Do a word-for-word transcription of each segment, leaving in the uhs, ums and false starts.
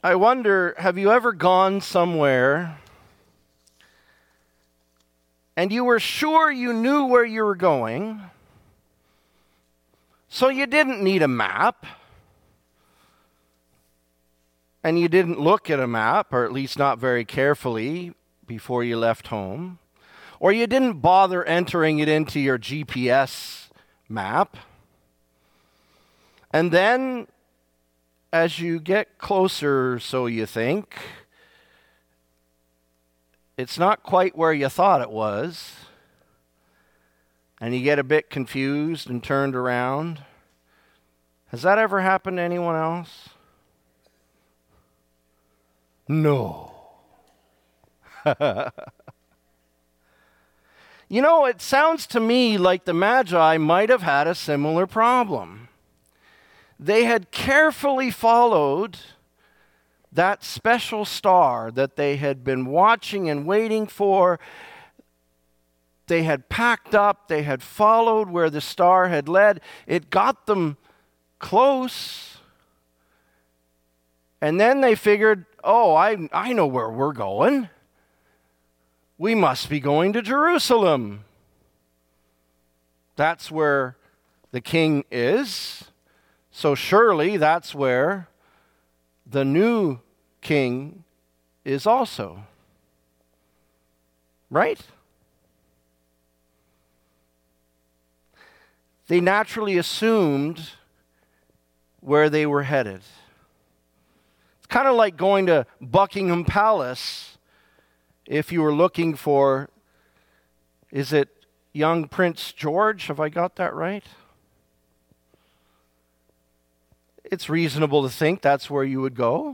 I wonder, have you ever gone somewhere and you were sure you knew where you were going, so you didn't need a map, and you didn't look at a map, or at least not very carefully before you left home, or you didn't bother entering it into your G P S map, and then as you get closer, so you think, it's not quite where you thought it was, and you get a bit confused and turned around. Has that ever happened to anyone else? No. You know, it sounds to me like the Magi might have had a similar problem. They had carefully followed that special star that they had been watching and waiting for. They had packed up, they had followed where the star had led. It got them close. And then they figured, oh, I, I know where we're going. We must be going to Jerusalem. That's where the king is. So surely that's where the new king is also. Right? They naturally assumed where they were headed. It's kind of like going to Buckingham Palace if you were looking for, is it young Prince George? Have I got that right? It's reasonable to think that's where you would go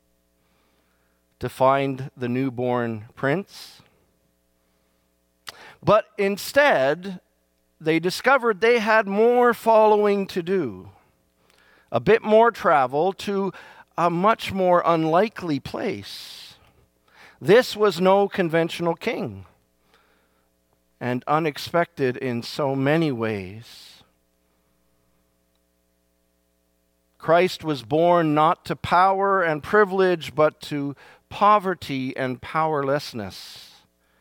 to find the newborn prince. But instead, they discovered they had more following to do, a bit more travel to a much more unlikely place. This was no conventional king, and unexpected in so many ways. Christ was born not to power and privilege, but to poverty and powerlessness.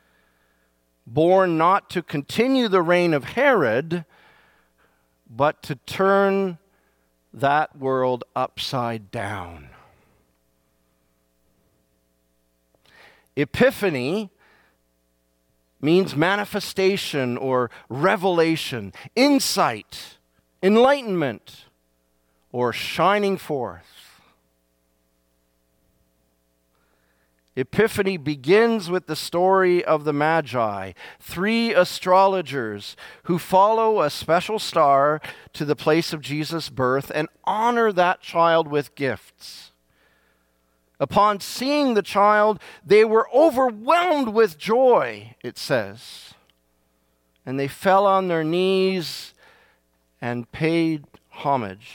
Born not to continue the reign of Herod, but to turn that world upside down. Epiphany means manifestation or revelation, insight, enlightenment, or shining forth. Epiphany begins with the story of the Magi, three astrologers who follow a special star to the place of Jesus' birth and honor that child with gifts. Upon seeing the child, they were overwhelmed with joy, it says. And they fell on their knees and paid homage.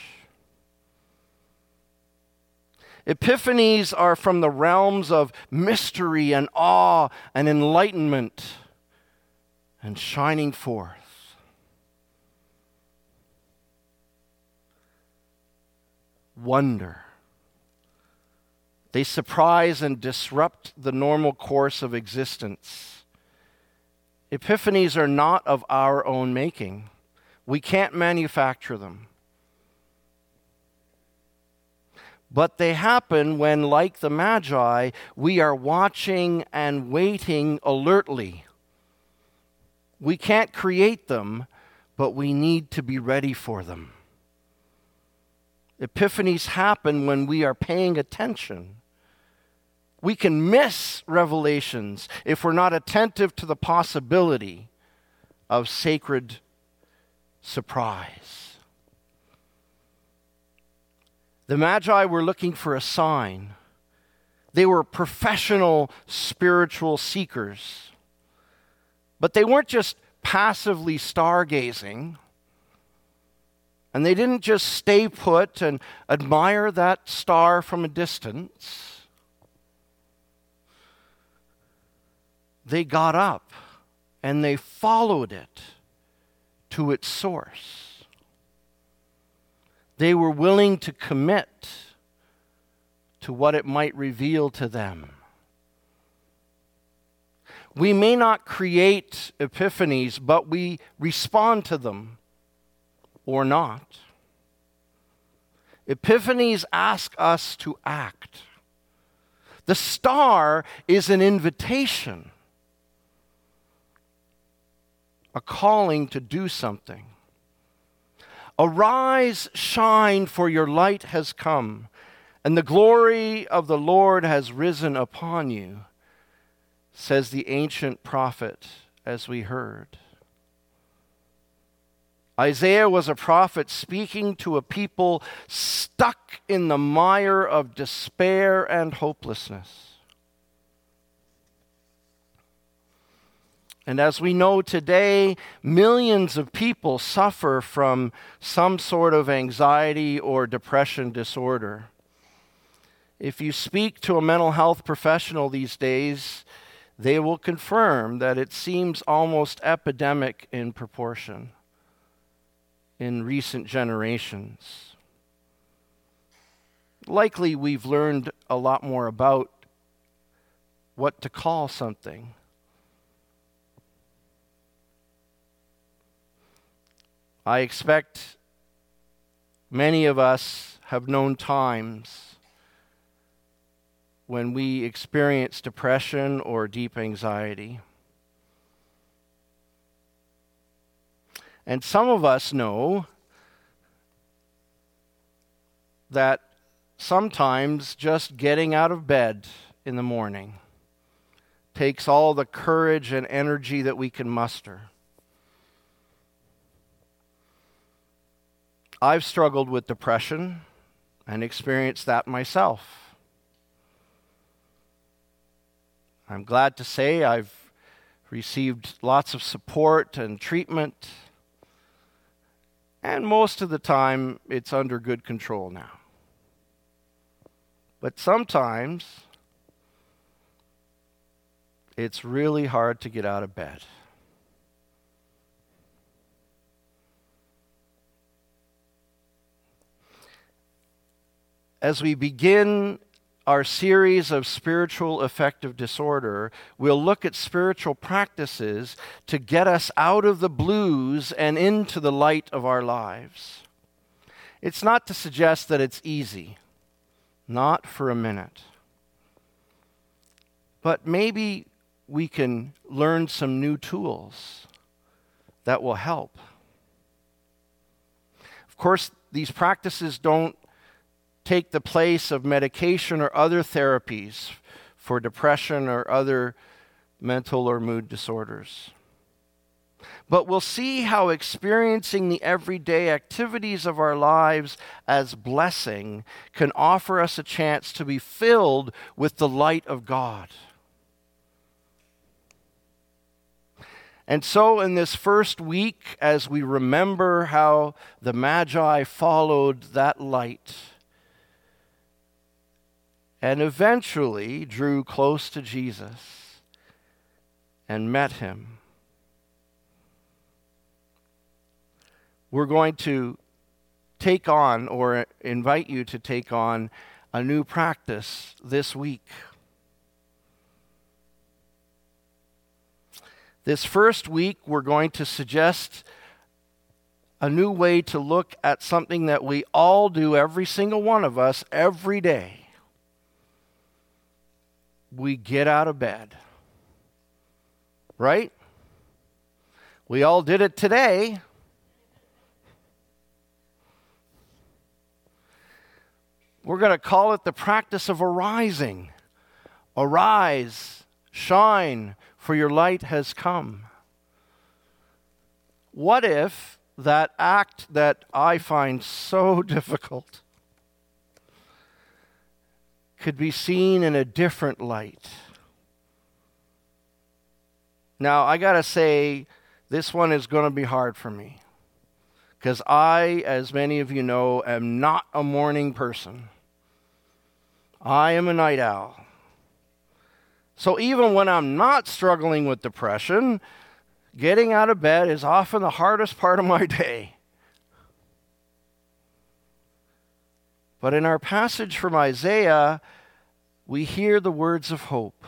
Epiphanies are from the realms of mystery and awe and enlightenment and shining forth. Wonder. They surprise and disrupt the normal course of existence. Epiphanies are not of our own making. We can't manufacture them. But they happen when, like the Magi, we are watching and waiting alertly. We can't create them, but we need to be ready for them. Epiphanies happen when we are paying attention. We can miss revelations if we're not attentive to the possibility of sacred surprise. The Magi were looking for a sign. They were professional spiritual seekers. But they weren't just passively stargazing. And they didn't just stay put and admire that star from a distance. They got up and they followed it to its source. They were willing to commit to what it might reveal to them. We may not create epiphanies, but we respond to them or not. Epiphanies ask us to act. The star is an invitation, a calling to do something. Arise, shine, for your light has come, and the glory of the Lord has risen upon you, says the ancient prophet, as we heard. Isaiah was a prophet speaking to a people stuck in the mire of despair and hopelessness. And as we know today, millions of people suffer from some sort of anxiety or depression disorder. If you speak to a mental health professional these days, they will confirm that it seems almost epidemic in proportion in recent generations. Likely we've learned a lot more about what to call something. I expect many of us have known times when we experience depression or deep anxiety. And some of us know that sometimes just getting out of bed in the morning takes all the courage and energy that we can muster. I've struggled with depression and experienced that myself. I'm glad to say I've received lots of support and treatment, and most of the time it's under good control now. But sometimes it's really hard to get out of bed. As we begin our series of spiritual affective disorder, we'll look at spiritual practices to get us out of the blues and into the light of our lives. It's not to suggest that it's easy, not for a minute. But maybe we can learn some new tools that will help. Of course, these practices don't take the place of medication or other therapies for depression or other mental or mood disorders. But we'll see how experiencing the everyday activities of our lives as blessing can offer us a chance to be filled with the light of God. And so in this first week, as we remember how the Magi followed that light and eventually drew close to Jesus and met him, we're going to take on, or invite you to take on, a new practice this week. This first week, we're going to suggest a new way to look at something that we all do, every single one of us, every day. We get out of bed, right? We all did it today. We're going to call it the practice of arising. Arise, shine, for your light has come. What if that act that I find so difficult could be seen in a different light? Now, I got to say, this one is going to be hard for me, because I, as many of you know, am not a morning person. I am a night owl. So even when I'm not struggling with depression, getting out of bed is often the hardest part of my day. But in our passage from Isaiah, we hear the words of hope.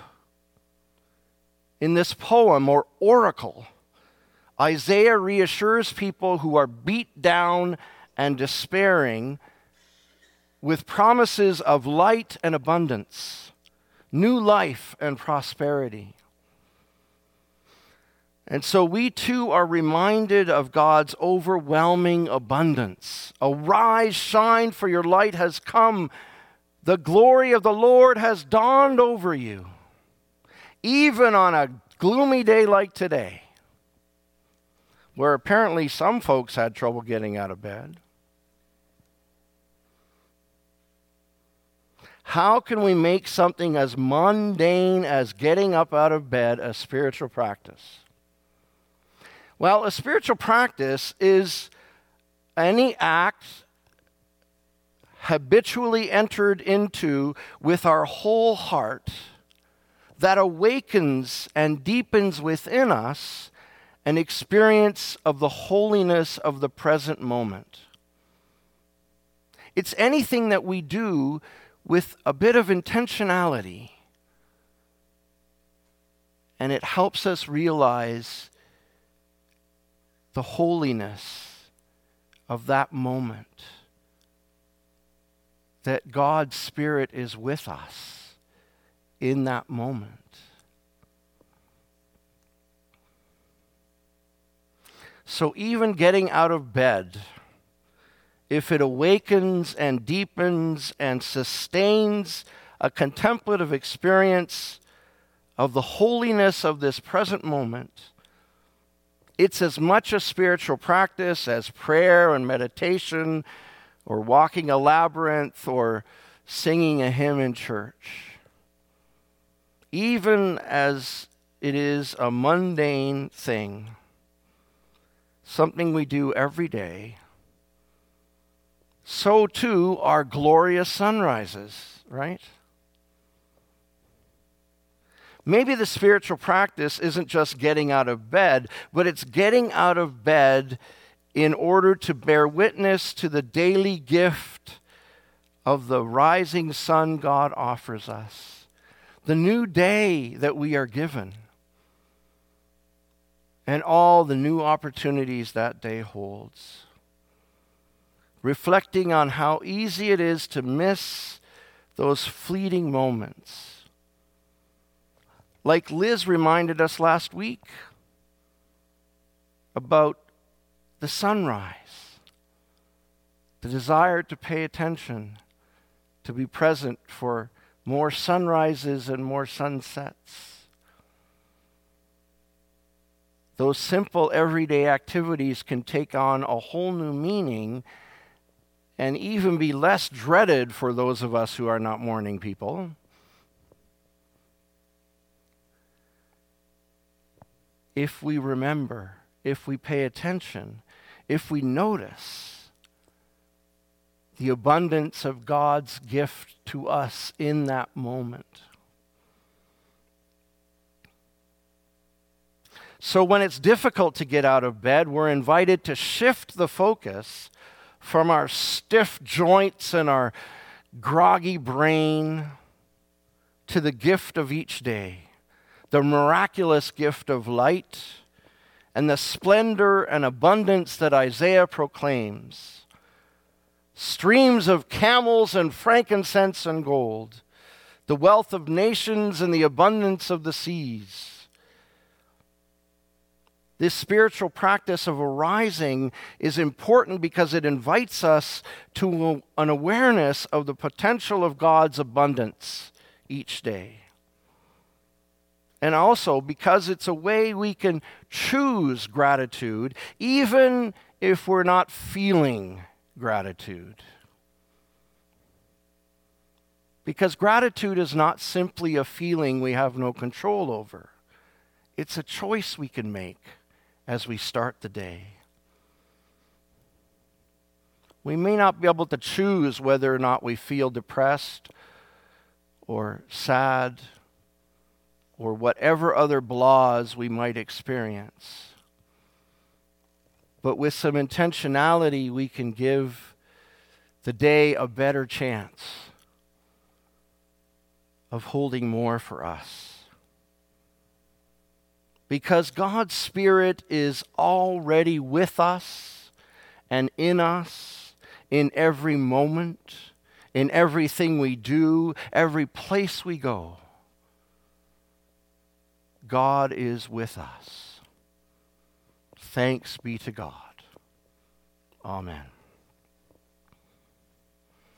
In this poem or oracle, Isaiah reassures people who are beat down and despairing with promises of light and abundance, new life and prosperity. And so we too are reminded of God's overwhelming abundance. Arise, shine, for your light has come. The glory of the Lord has dawned over you. Even on a gloomy day like today, where apparently some folks had trouble getting out of bed. How can we make something as mundane as getting up out of bed a spiritual practice? Well, a spiritual practice is any act habitually entered into with our whole heart that awakens and deepens within us an experience of the holiness of the present moment. It's anything that we do with a bit of intentionality, and it helps us realize the holiness of that moment, that God's Spirit is with us in that moment. So even getting out of bed, if it awakens and deepens and sustains a contemplative experience of the holiness of this present moment, it's as much a spiritual practice as prayer and meditation or walking a labyrinth or singing a hymn in church. Even as it is a mundane thing, something we do every day, so too are glorious sunrises, right? Maybe the spiritual practice isn't just getting out of bed, but it's getting out of bed in order to bear witness to the daily gift of the rising sun God offers us, the new day that we are given, and all the new opportunities that day holds. Reflecting on how easy it is to miss those fleeting moments. Like Liz reminded us last week about the sunrise, the desire to pay attention, to be present for more sunrises and more sunsets. Those simple everyday activities can take on a whole new meaning and even be less dreaded for those of us who are not morning people. If we remember, if we pay attention, if we notice the abundance of God's gift to us in that moment. So when it's difficult to get out of bed, we're invited to shift the focus from our stiff joints and our groggy brain to the gift of each day, the miraculous gift of light and the splendor and abundance that Isaiah proclaims. Streams of camels and frankincense and gold, the wealth of nations and the abundance of the seas. This spiritual practice of arising is important because it invites us to an awareness of the potential of God's abundance each day. And also because it's a way we can choose gratitude, even if we're not feeling gratitude. Because gratitude is not simply a feeling we have no control over. It's a choice we can make as we start the day. We may not be able to choose whether or not we feel depressed or sad or whatever other blahs we might experience. But with some intentionality, we can give the day a better chance of holding more for us. Because God's Spirit is already with us and in us in every moment, in everything we do, every place we go. God is with us. Thanks be to God. Amen.